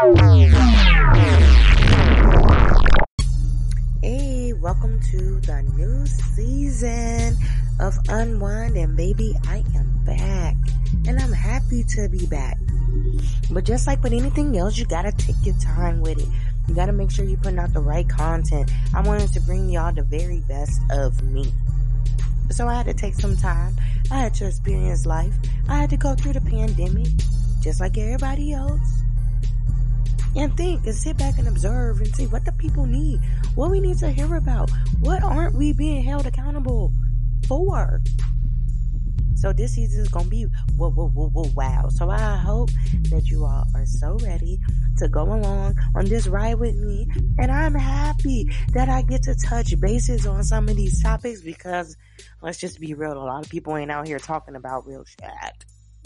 Hey, welcome to the new season of Unwind, and baby, I am back, and I'm happy to be back. But just like with anything else, you gotta take your time with it. You gotta make sure you're putting out the right content. I wanted to bring y'all the very best of me. So I had to take some time. I had to experience life. I had to go through the pandemic, just like everybody else. And think and sit back and observe and see what the people need, what we need to hear about, what aren't we being held accountable for. So this season is going to be wow. So I hope that you all are so ready to go along on this ride with me. And I'm happy that I get to touch bases on some of these topics because let's just be real, a lot of people ain't out here talking about real shit.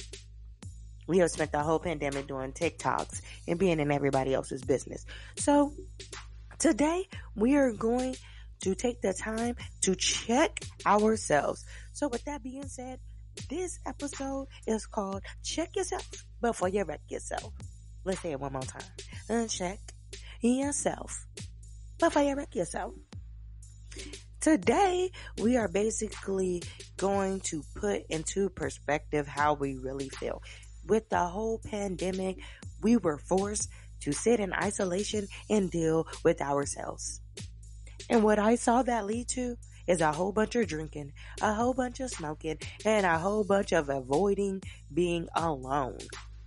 We have spent the whole pandemic doing TikToks and being in everybody else's business. So today we are going to take the time to check ourselves. So with that being said, this episode is called Check Yourself Before You Wreck Yourself. Let's say it one more time. Check yourself before you wreck yourself. Today, we are basically going to put into perspective how we really feel. With the whole pandemic, we were forced to sit in isolation and deal with ourselves. And what I saw that lead to is a whole bunch of drinking, a whole bunch of smoking, and a whole bunch of avoiding being alone.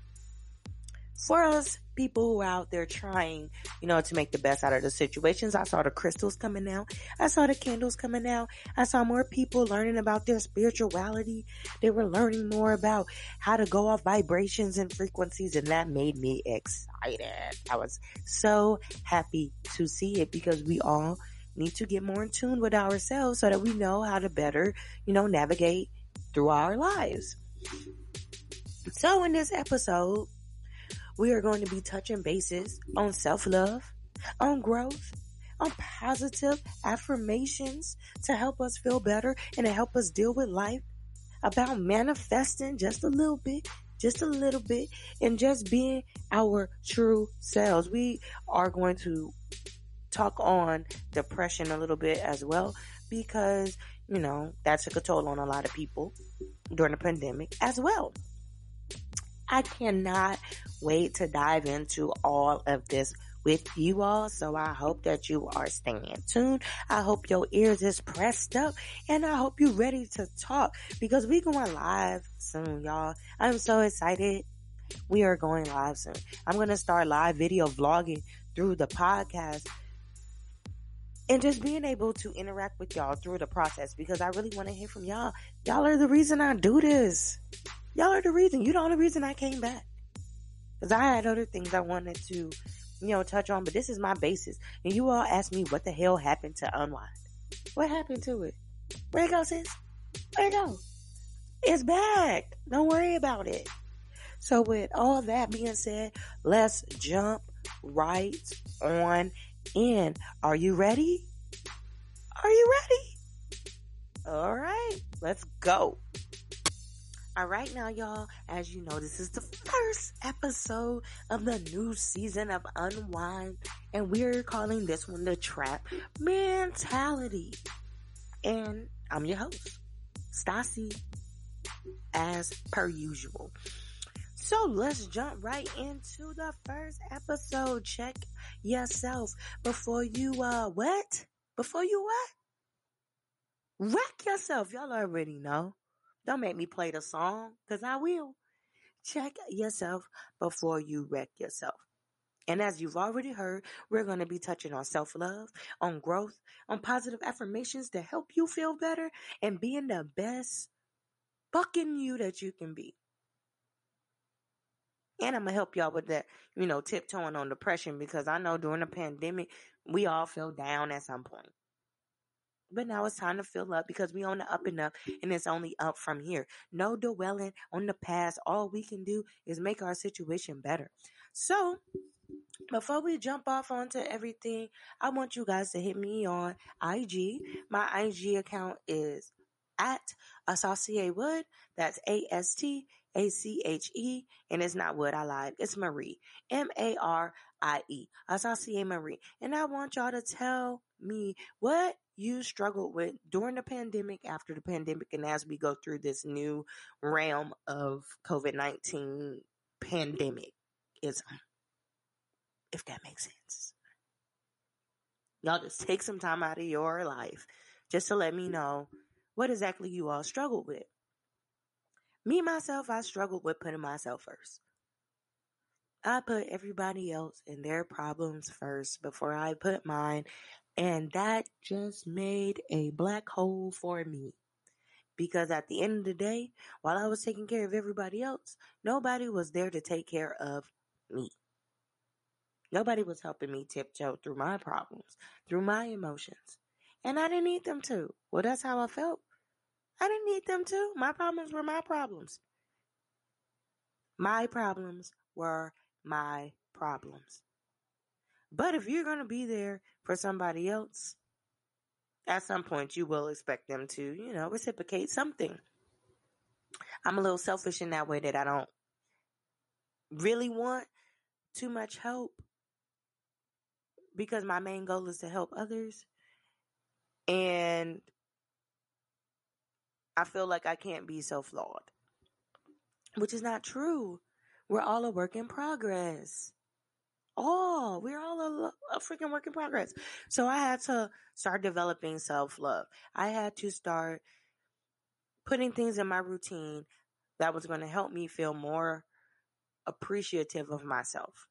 For us people who are out there trying, to make the best out of the situations, I saw the crystals coming out. I saw the candles coming out. I saw more people learning about their spirituality. They were learning more about how to go off vibrations and frequencies, and that made me excited. I was so happy to see it because we all need to get more in tune with ourselves so that we know how to better, navigate through our lives. So in this episode, we are going to be touching bases on self-love, on growth, on positive affirmations to help us feel better and to help us deal with life, about manifesting just a little bit, and just being our true selves. We are going to talk on depression a little bit as well because, that took a toll on a lot of people during the pandemic as well. I cannot wait to dive into all of this with you all. So I hope that you are staying tuned. I hope your ears is pressed up and I hope you're ready to talk because we going live soon, y'all. I'm so excited. We are going live soon. I'm going to start live video vlogging through the podcast and just being able to interact with y'all through the process because I really want to hear from y'all. Y'all are the reason I do this. Y'all are the reason. You're the only reason I came back. Because I had other things I wanted to, touch on. But this is my basis. And you all asked me what the hell happened to Unwind. What happened to it? Where it go, sis? Where it go? It's back. Don't worry about it. So with all that being said, let's jump right on in. Are you ready? Are you ready? All right. Let's go. All right, now, y'all, as you know, this is the first episode of the new season of Unwind, and we're calling this one the Trap Mentality. And I'm your host, Stassi, as per usual. So let's jump right into the first episode. Check yourself before you, what? Before you what? Wreck yourself. Y'all already know. Don't make me play the song, because I will. Check yourself before you wreck yourself. And as you've already heard, we're going to be touching on self-love, on growth, on positive affirmations to help you feel better and being the best fucking you that you can be. And I'm going to help y'all with that, tiptoeing on depression because I know during the pandemic, we all feel down at some point. But now it's time to fill up because we on the up and up and it's only up from here. No dwelling on the past. All we can do is make our situation better. So before we jump off onto everything, I want you guys to hit me on IG. My IG account is at Asasie Wood. That's ASTASIE Marie, and it's not Wood, I lied. It's Marie, Marie. Associate Marie. And I want y'all to tell me what you struggled with during the pandemic, after the pandemic, and as we go through this new realm of COVID-19 pandemic, if that makes sense. Y'all just take some time out of your life just to let me know what exactly you all struggled with. Me, myself, I struggled with putting myself first. I put everybody else and their problems first before I put mine, and that just made a black hole for me. Because at the end of the day, while I was taking care of everybody else, nobody was there to take care of me. Nobody was helping me tiptoe through my problems, through my emotions. And I didn't need them to. Well, that's how I felt. I didn't need them to. My problems were my problems. My problems were my problems. But if you're going to be there for somebody else, at some point you will expect them to, reciprocate something. I'm a little selfish in that way that I don't really want too much help because my main goal is to help others. And I feel like I can't be so flawed, which is not true. We're all a work in progress. We're all a freaking work in progress. So I had to start developing self-love. I had to start putting things in my routine that was going to help me feel more appreciative of myself.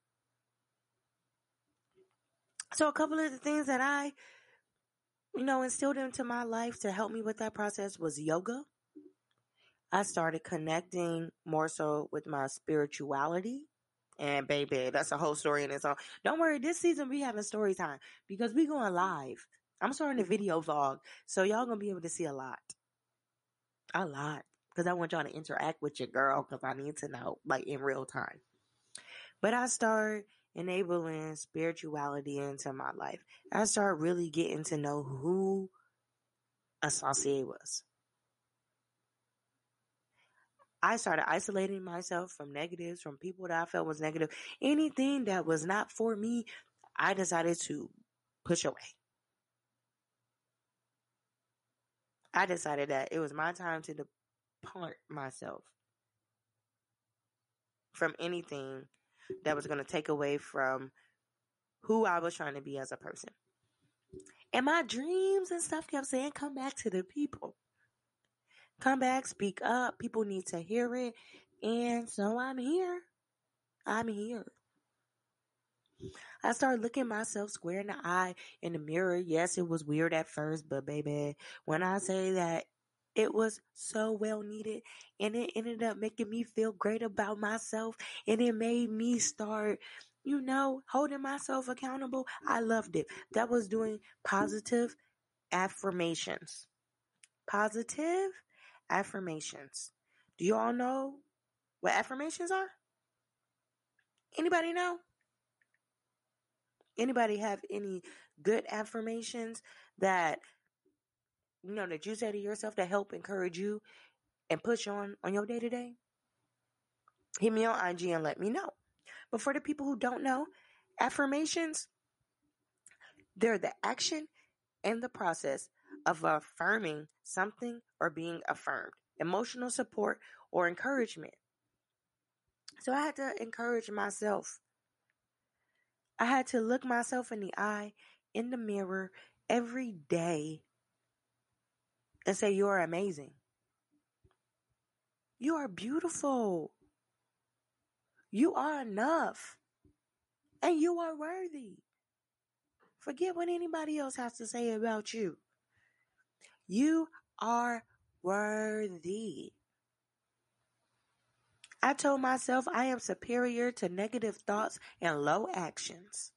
So a couple of the things that I, instilled into my life to help me with that process was yoga. I started connecting more so with my spirituality. And baby, that's a whole story in its own. Don't worry, this season we having story time because we going live. I'm starting a video vlog, so y'all gonna be able to see a lot. Because I want y'all to interact with your girl because I need to know, like, in real time. But I started enabling spirituality into my life. I started really getting to know who Associate was. I started isolating myself from negatives, from people that I felt was negative. Anything that was not for me, I decided to push away. I decided that it was my time to depart myself from anything that was going to take away from who I was trying to be as a person. And my dreams and stuff kept saying, come back to the people. Come back, speak up. People need to hear it. And so I'm here. I started looking myself square in the eye in the mirror. Yes, it was weird at first, but baby, when I say that it was so well needed and it ended up making me feel great about myself and it made me start, holding myself accountable. I loved it. That was doing positive affirmations. Positive affirmations. Do you all know what affirmations are? Anybody know? Anybody have any good affirmations that that you say to yourself that help encourage you and push on your day to day? Hit me on IG and let me know. But for the people who don't know, affirmations, they're the action and the process of affirming something or being affirmed, emotional support or encouragement. So I had to encourage myself. I had to look myself in the eye, in the mirror every day and say, you are amazing. You are beautiful. You are enough. And you are worthy. Forget what anybody else has to say about you. You are worthy. I told myself I am superior to negative thoughts and low actions.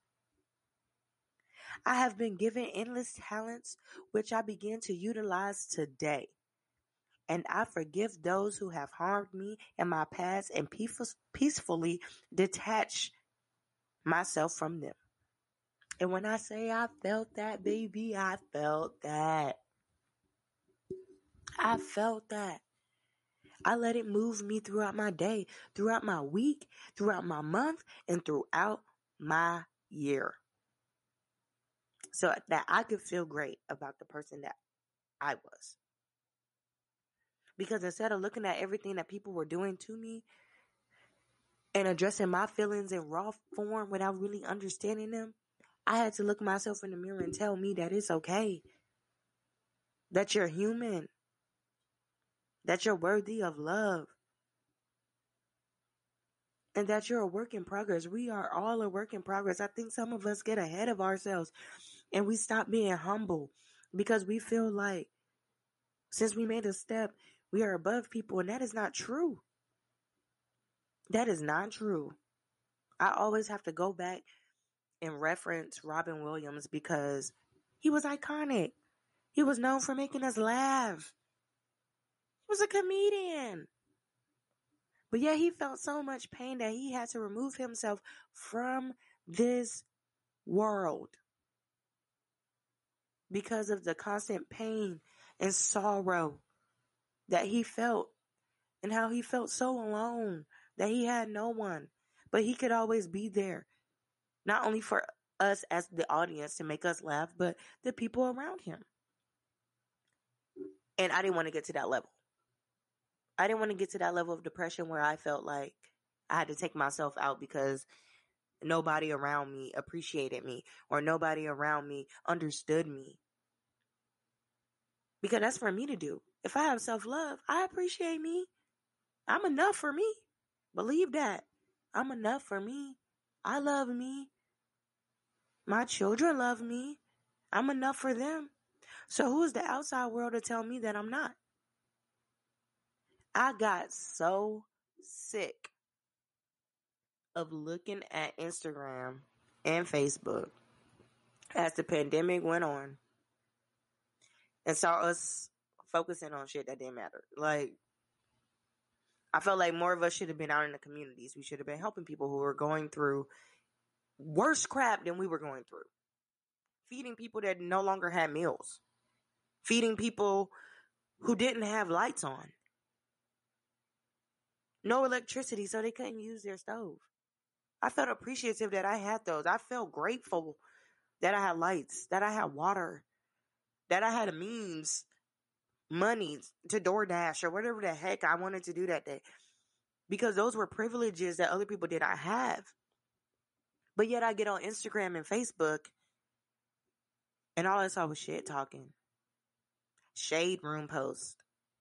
I have been given endless talents, which I begin to utilize today. And I forgive those who have harmed me in my past and peacefully detach myself from them. And when I say I felt that, baby, I felt that. I felt that. I let it move me throughout my day, throughout my week, throughout my month, and throughout my year. So that I could feel great about the person that I was. Because instead of looking at everything that people were doing to me and addressing my feelings in raw form without really understanding them, I had to look myself in the mirror and tell me that it's okay. That you're human. That you're worthy of love. And that you're a work in progress. We are all a work in progress. I think some of us get ahead of ourselves and we stop being humble because we feel like since we made a step, we are above people, and that is not true. That is not true. I always have to go back and reference Robin Williams because he was iconic. He was known for making us laugh. He was a comedian. But yet he felt so much pain that he had to remove himself from this world because of the constant pain and sorrow that he felt and how he felt so alone that he had no one, but he could always be there, not only for us as the audience to make us laugh, but the people around him. And I didn't want to get to that level. I didn't want to get to that level of depression where I felt like I had to take myself out because nobody around me appreciated me or nobody around me understood me. Because that's for me to do. If I have self-love, I appreciate me. I'm enough for me. Believe that. I'm enough for me. I love me. My children love me. I'm enough for them. So who is the outside world to tell me that I'm not? I got so sick of looking at Instagram and Facebook as the pandemic went on and saw us focusing on shit that didn't matter. Like, I felt like more of us should have been out in the communities. We should have been helping people who were going through worse crap than we were going through. Feeding people that no longer had meals. Feeding people who didn't have lights on. No electricity, so they couldn't use their stove. I felt appreciative that I had those. I felt grateful that I had lights, that I had water, that I had a means, money to DoorDash or whatever the heck I wanted to do that day. Because those were privileges that other people did not have. But yet I get on Instagram and Facebook and all I saw was shit talking. Shade room posts.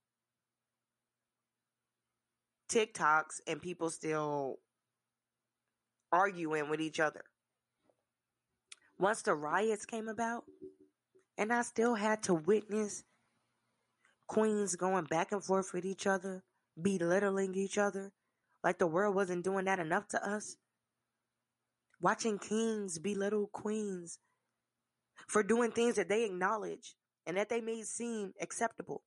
TikToks and people still arguing with each other. Once the riots came about, and I still had to witness queens going back and forth with each other, belittling each other, like the world wasn't doing that enough to us. Watching kings belittle queens for doing things that they acknowledge and that they made seem acceptable.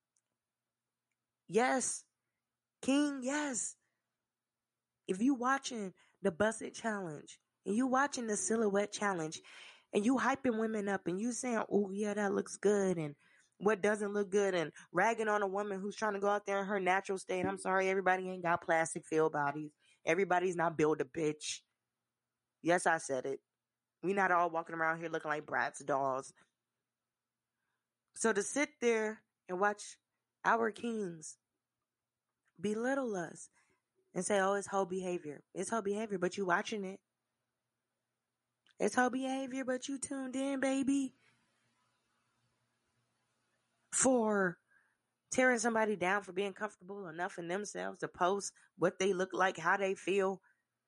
Yes, king, yes. If you watching the Busset Challenge and you watching the Silhouette Challenge and you hyping women up and you saying, oh yeah, that looks good and what doesn't look good and ragging on a woman who's trying to go out there in her natural state. I'm sorry, everybody ain't got plastic filled bodies. Everybody's not built a bitch. Yes, I said it. We not all walking around here looking like Bratz dolls. So to sit there and watch our kings belittle us and say, oh, it's whole behavior. It's whole behavior, but you watching it. It's whole behavior, but you tuned in, baby. For tearing somebody down for being comfortable enough in themselves to post what they look like, how they feel,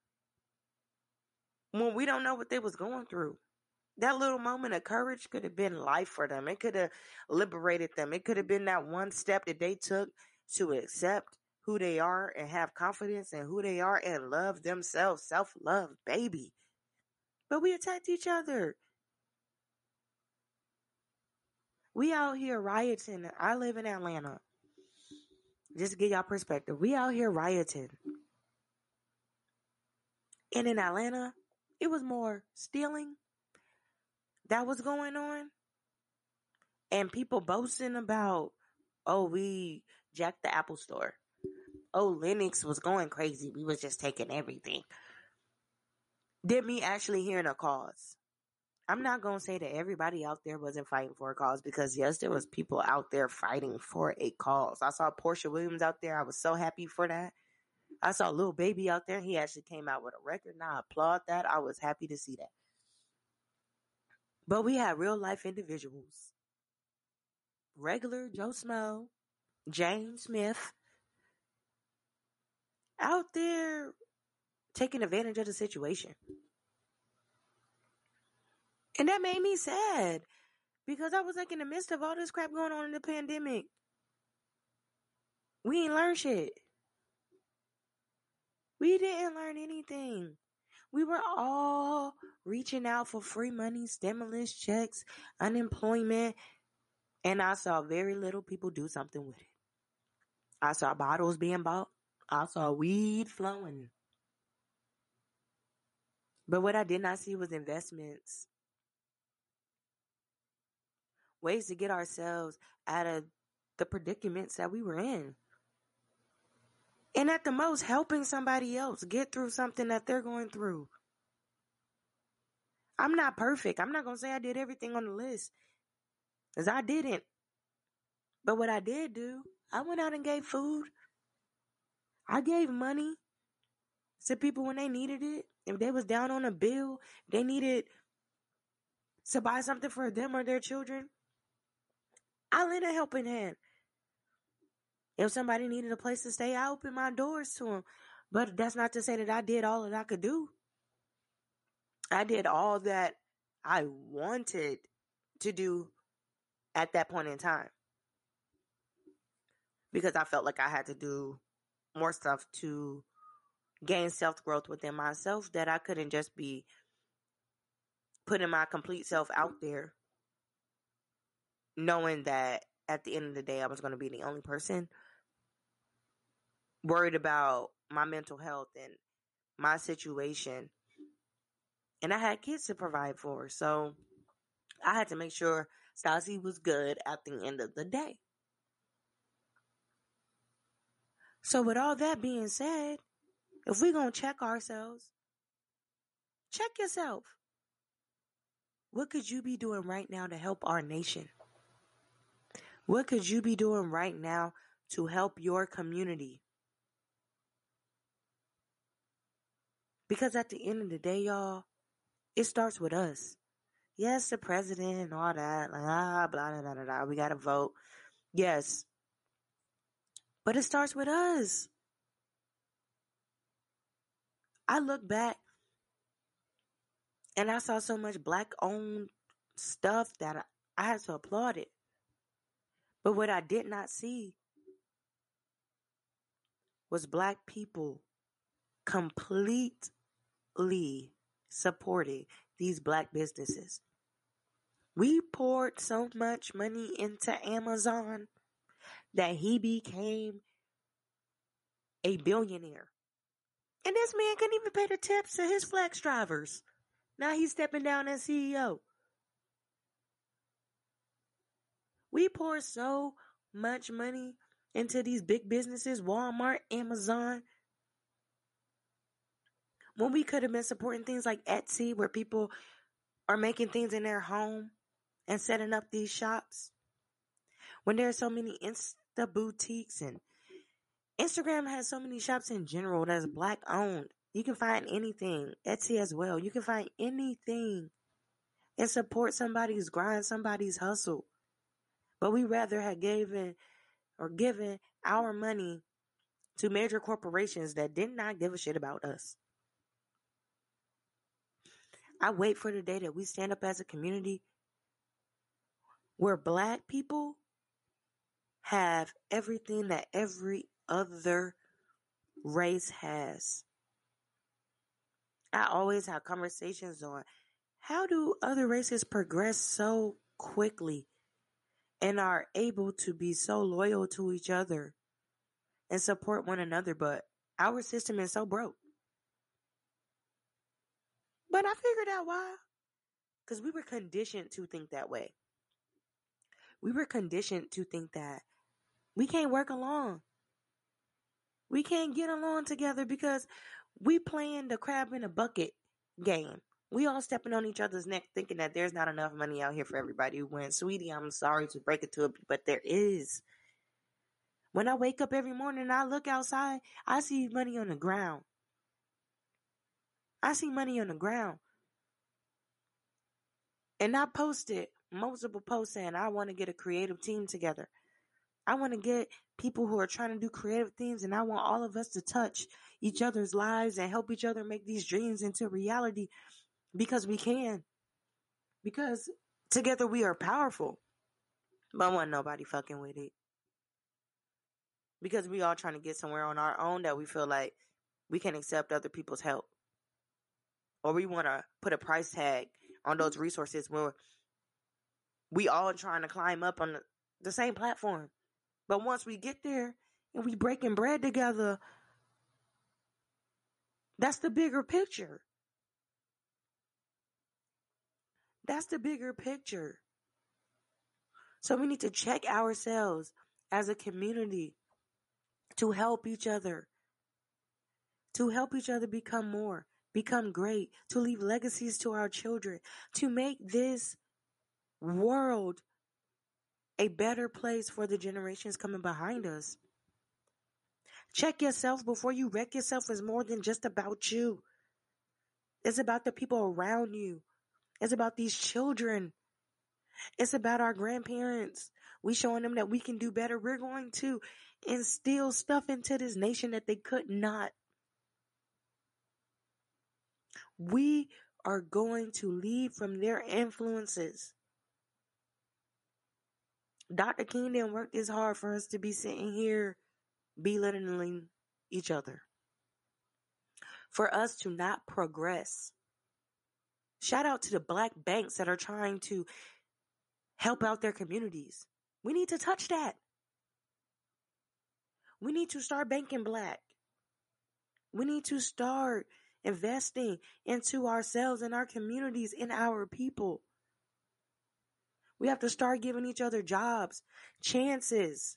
when we don't know what they was going through. That little moment of courage could have been life for them. It could have liberated them. It could have been that one step that they took to accept who they are and have confidence in who they are and love themselves. Self-love, baby. But we attacked each other. We out here rioting. I live in Atlanta. Just to get y'all perspective. We out here rioting. And in Atlanta, it was more stealing that was going on. And people boasting about, oh, we jacked the Apple store. Linux was going crazy. We was just taking everything. Did me actually hearing a cause. I'm not going to say that everybody out there wasn't fighting for a cause, because yes, there was people out there fighting for a cause. I saw Portia Williams out there. I was so happy for that. I saw Lil Baby out there. He actually came out with a record, and I applaud that. I was happy to see that. But we had real life individuals. Regular Joe Smo, James Smith, out there taking advantage of the situation. And that made me sad, because I was like, in the midst of all this crap going on in the pandemic, we ain't learned shit. We didn't learn anything. We were all reaching out for free money, stimulus checks, unemployment, and I saw very little people do something with it. I saw bottles being bought. I saw weed flowing. But what I did not see was investments. Ways to get ourselves out of the predicaments that we were in. And at the most, helping somebody else get through something that they're going through. I'm not perfect. I'm not going to say I did everything on the list, because I didn't. But what I did do, I went out and gave food. I gave money to people when they needed it. If they was down on a bill, they needed to buy something for them or their children, I lent a helping hand. If somebody needed a place to stay, I opened my doors to them. But that's not to say that I did all that I could do. I did all that I wanted to do at that point in time, because I felt like I had to do more stuff to gain self-growth within myself, that I couldn't just be putting my complete self out there, knowing that at the end of the day, I was going to be the only person worried about my mental health and my situation. And I had kids to provide for, so I had to make sure Stassi was good at the end of the day. So with all that being said, if we're going to check ourselves, check yourself. What could you be doing right now to help our nation? What could you be doing right now to help your community? Because at the end of the day, y'all, it starts with us. Yes, the president and all that, like, blah, blah, blah, blah, we got to vote. Yes. But it starts with us. I look back and I saw so much Black-owned stuff that I had to applaud it. But what I did not see was Black people completely supporting these Black businesses. We poured so much money into Amazon that he became a billionaire. And this man couldn't even pay the tips to his flex drivers. Now he's stepping down as CEO. We pour so much money into these big businesses, Walmart, Amazon, when we could have been supporting things like Etsy, where people are making things in their home and setting up these shops. When there are so many Insta boutiques, and Instagram has so many shops in general that's Black owned. You can find anything. Etsy as well. You can find anything and support somebody's grind, somebody's hustle. But we rather have given our money to major corporations that did not give a shit about us. I wait for the day that we stand up as a community where Black people have everything that every other race has. I always have conversations on how do other races progress so quickly and are able to be so loyal to each other and support one another, but our system is so broke. But I figured out why. Because we were conditioned to think that way. We were conditioned to think that we can't work alone. We can't get along together because we playing the crab in a bucket game. We all stepping on each other's neck thinking that there's not enough money out here for everybody. When, sweetie, I'm sorry to break it to you, but there is. When I wake up every morning and I look outside, I see money on the ground. I see money on the ground. And I posted multiple posts saying I want to get a creative team together. I want to get people who are trying to do creative things, and I want all of us to touch each other's lives and help each other make these dreams into reality because we can. Because together we are powerful. But I want nobody fucking with it. Because we all trying to get somewhere on our own that we feel like we can accept other people's help. Or we want to put a price tag on those resources where we all trying to climb up on the same platform. But once we get there and we breaking bread together, that's the bigger picture. That's the bigger picture. So we need to check ourselves as a community to help each other. To help each other become more, become great, to leave legacies to our children, to make this world a better place for the generations coming behind us. Check yourself before you wreck yourself. Is more than just about you. It's about the people around you. It's about these children. It's about our grandparents. We showing them that we can do better. We're going to instill stuff into this nation that they could not. We are going to lead from their influences. Dr. King didn't work this hard for us to be sitting here belittling each other. For us to not progress. Shout out to the black banks that are trying to help out their communities. We need to touch that. We need to start banking black. We need to start investing into ourselves and our communities and our people. We have to start giving each other jobs, chances.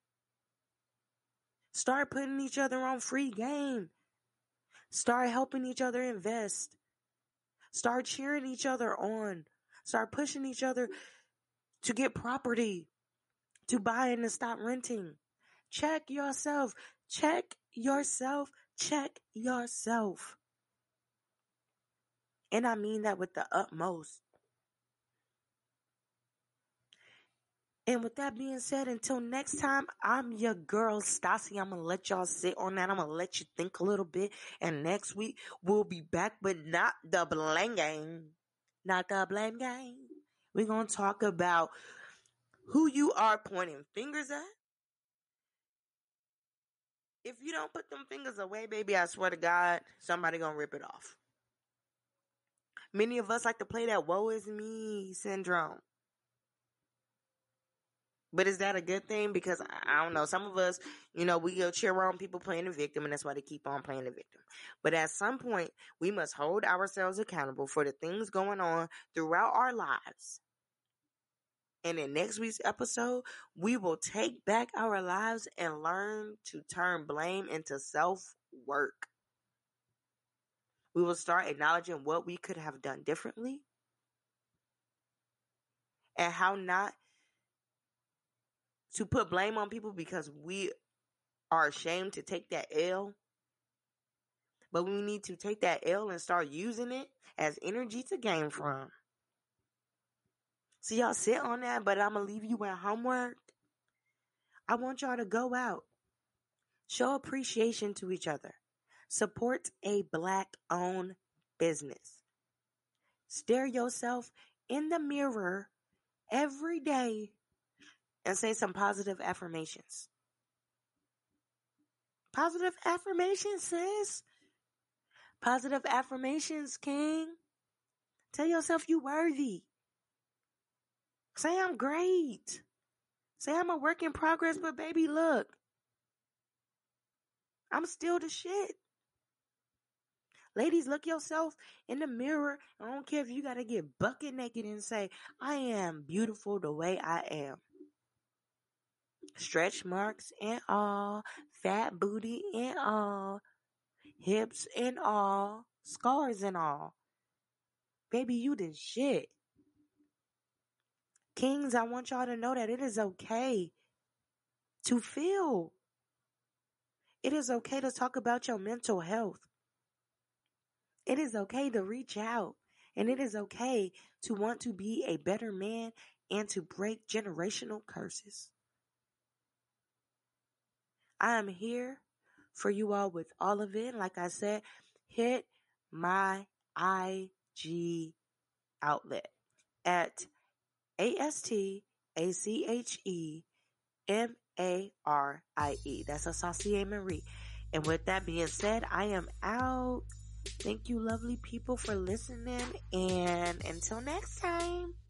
Start putting each other on free game. Start helping each other invest. Start cheering each other on. Start pushing each other to get property, to buy and to stop renting. Check yourself. Check yourself. Check yourself. And I mean that with the utmost. And with that being said, until next time, I'm your girl, Stassi. I'm going to let y'all sit on that. I'm going to let you think a little bit. And next week, we'll be back, but not the blame game. Not the blame game. We're going to talk about who you are pointing fingers at. If you don't put them fingers away, baby, I swear to God, somebody going to rip it off. Many of us like to play that woe is me syndrome. But is that a good thing? Because I don't know. Some of us, we go cheer on people playing the victim, and that's why they keep on playing the victim. But at some point, we must hold ourselves accountable for the things going on throughout our lives. And in next week's episode, we will take back our lives and learn to turn blame into self-work. We will start acknowledging what we could have done differently and how not to put blame on people because we are ashamed to take that L. But we need to take that L and start using it as energy to gain from. So y'all sit on that, but I'm going to leave you with homework. I want y'all to go out. Show appreciation to each other. Support a black-owned business. Stare yourself in the mirror every day and say some positive affirmations. Positive affirmations, sis. Positive affirmations, king. Tell yourself you worthy. Say I'm great. Say I'm a work in progress, but baby, look. I'm still the shit. Ladies, look yourself in the mirror. I don't care if you got to get bucket naked and say, I am beautiful the way I am. stretch marks and all, fat booty and all, hips and all, scars and all. Baby, you the shit. Kings, I want y'all to know that it is okay to feel. It is okay to talk about your mental health. It is okay to reach out. And it is okay to want to be a better man and to break generational curses. I am here for you all with all of it. Like I said, hit my IG outlet at ASTACHEMARIE. That's a Saucier Marie. And with that being said, I am out. Thank you, lovely people, for listening. And until next time.